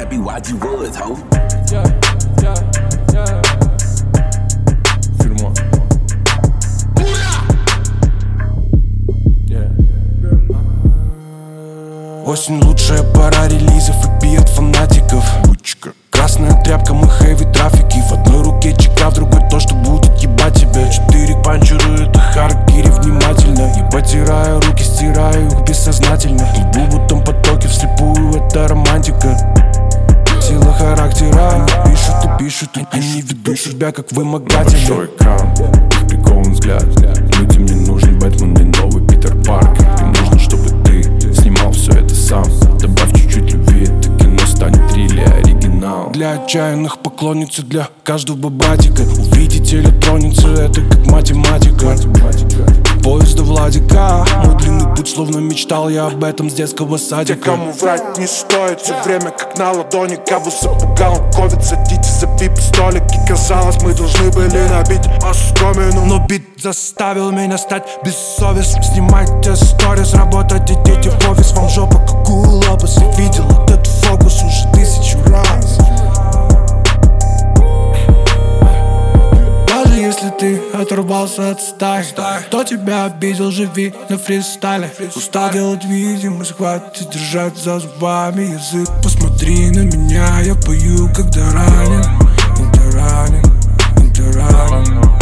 be YG Woods, ho. Filme-moi. Осень лучшая пора релизов и пи от фанатиков. Красная тряпка, мы хэви трафики. В одной руке чека, в другой то, что будет ебать тебя. 4 панчеры, это харакири внимательно. И потираю руки, стираю их бессознательно. В будто потоке вслепую, это романтика. Сила характера, они пишут и пишут. Они ведут себя как вымогатели. Большой экран, их прикован взгляд. Людям не нужен Бэтмен и новый Питер Паркер. Им нужно, чтобы ты снимал все это сам. Добавь чуть-чуть любви, это кино станет трилли оригинал. Для отчаянных поклонниц и для каждого бабатика. Увидеть электроницы, это как математика. Поезда Владика, мой длинный путь, словно мечтал я об этом с детского садика. Те, кому врать не стоит, все время как на ладони. Кого запугал ковид, садитесь за пип-столики. Казалось, мы должны были набить оскомину, но бит заставил меня стать бессовестным. Снимайте сторис, работать, идите в офис. Вам жопа как у лопаса. Видел этот фокус уже 1000 раз. Даже если ты оторвался от стаи, кто тебя обидел, живи на фристайле. Устал делать видимость, хватит держать за зубами язык. Посмотри на меня, я пою, когда ранен. Когда ранен, когда ранен.